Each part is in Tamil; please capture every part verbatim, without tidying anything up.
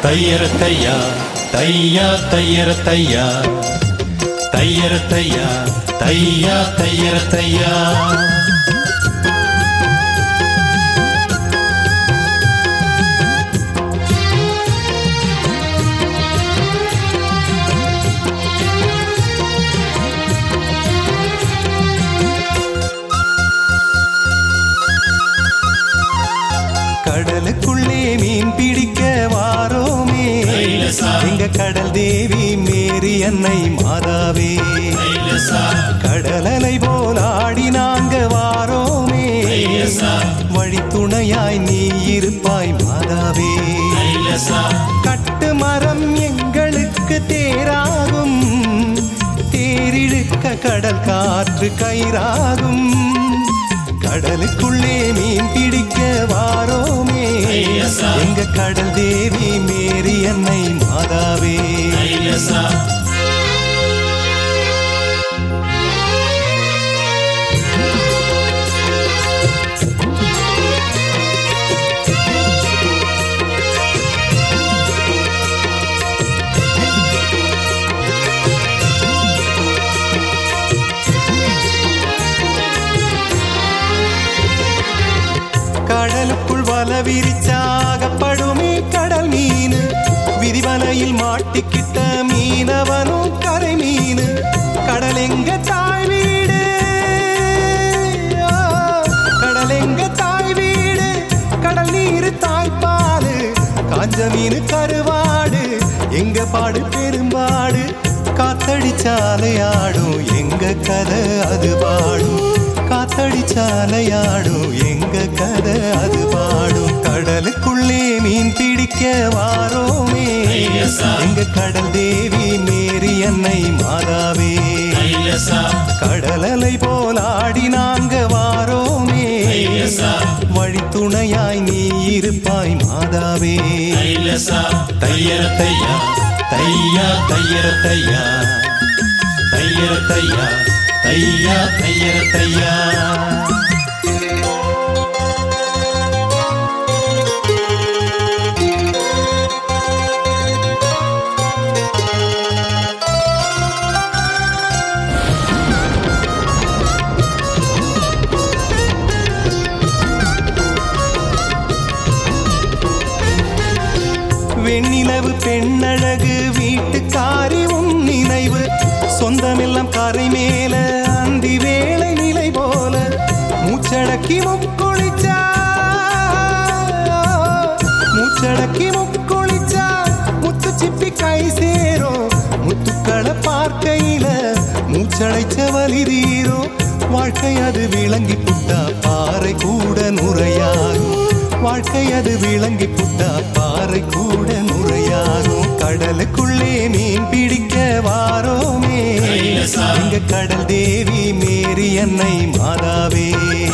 தையர தையா தையா தையர தையா தையர தையா தையா தையர தையா கடலுக்குள்ளே மீன் பிடிக்க வாரோமே எங்க கடல் தேவி மேரி அன்னை மாதாவே கடலலை போல் ஆடி நாங்க வாரோமே வழி துணையாய் நீ இருப்பாய் மாதாவே கட்டு மரம் எங்களுக்கு தேராகும் தேரிழுக்க கடல் காற்று கயிறாகும் கடலுக்குள்ளே மீன் பிடிக்க வாரோமே எங்க கடல் தேவி மேரி அன்னை மாதாவே கடலுக்குள் வல விரிச்சாகப்படுமே கடல் மீன் விதிவலையில் மாட்டிக்கிட்ட மீனவனும் கரை மீன் கடல் எங்க தாய் வீடு கடல் எங்க தாய் வீடு கடல் நீர் தாய்ப்பாடு காஞ்ச மீன் கருவாடு எங்க பாடு பெரும்பாடு காத்தடிச்சாலையாடும் எங்க கதை அது பாடும் காத்தடிச்சாலையாடும் எங்க கதை அது பாடும் கடலுக்குள்ளே மீன் பிடிக்க வாரோமே எங்க கடல் தேவி மேரி அன்னை மாதாவே கடலலை போல் ஆடி நாங்க வாரோமே வழி துணையாய் நீ இருப்பாய் மாதாவே தையர தையா தையா தையர தையா தையர தையா தையா தையர தையா வெண்ணிலவு பெண்ணழகு வீட்டுக்காரி உன் நினைவு சொந்தமெல்லாம் கரை மேல அந்தி வேளை நிலை போல மூச்சடக்கி முக்குளிச்சா மூச்சடக்கி முக்குளிச்சா முத்து சிப்பி கை சேரும் முத்துக்களை பார்க்கையில மூச்சடைச்ச வலி தீரும் வாழ்க்கை அது விளங்கி புட்டா பாறை கூட நுரையாகும் வாழ்க்கை அது விளங்கி புட்டா பாறை கூட நுரையாகும் கடலுக்குள்ளே மீன் பிடிக்க வாரோமே எங்க கடல் தேவி மேரி அன்னை மாதாவே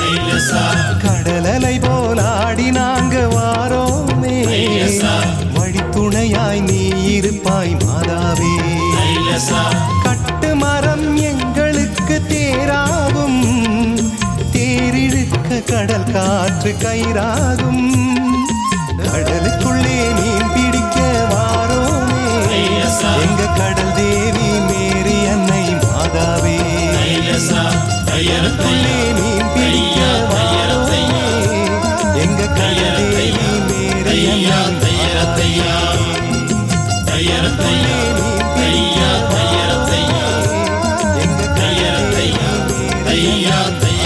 கடலலை போல் ஆடி நாங்க வாரோமே வழி துணையாய் நீ இருப்பாய் மாதாவே கட்டு மரம் எங்களுக்கு தேராகும் தேரிழுக்க கடல் காற்று கயிறாகும் கடலுக்குள்ளே மீன் பிடிக்க வாரோமே எங்க கடல் தேவி மேரி அன்னை மாதாவே கடலுக்குள்ளே மீன் பிடிக்க வாரோமே எங்க கடல் தேவி மேரி அன்னை மாதாவே கடலுக்குள்ளே மீன் பிடிக்க வாரோமே எங்க கடல் தேவி மேரி அன்னை